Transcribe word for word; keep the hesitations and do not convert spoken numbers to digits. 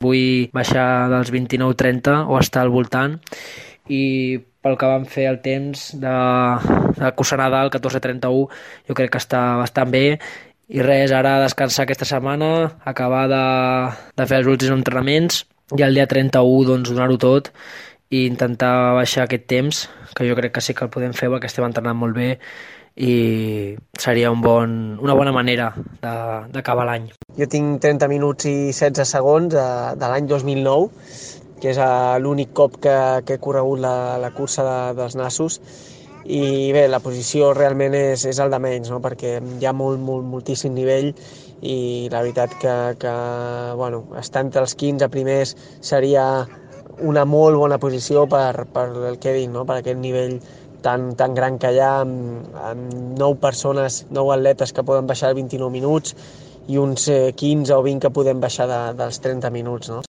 Vull baixar dels vint-i-nou trenta o estar al voltant, i pel que vam fer el temps de, de cursa Nadal, catorze trenta-u, jo crec que està bastant bé. I res, ara descansar aquesta setmana, acabar de, de fer els últims entrenaments i el dia trenta-u doncs, donar-ho tot i intentar baixar aquest temps, que jo crec que sí que el podem fer perquè estem entrenant molt bé i seria un bon, una bona manera de- d'acabar l'any. Jo tinc trenta minuts i setze segons de, de l'any dos mil nou, que és eh, l'únic cop que, que he corregut la, la cursa de, dels nassos. I bé, la posició realment és, és el de menys, no? Perquè hi ha molt, molt, moltíssim nivell i la veritat que, que bueno, estar entre els quinze primers seria una molt bona posició per, per el que dic, no? Per aquest nivell tan, tan gran que hi ha, amb, amb nou persones, nou atletes que poden baixar vint-i-nou minuts i uns eh, quinze o vint que podem baixar de, dels trenta minuts, no?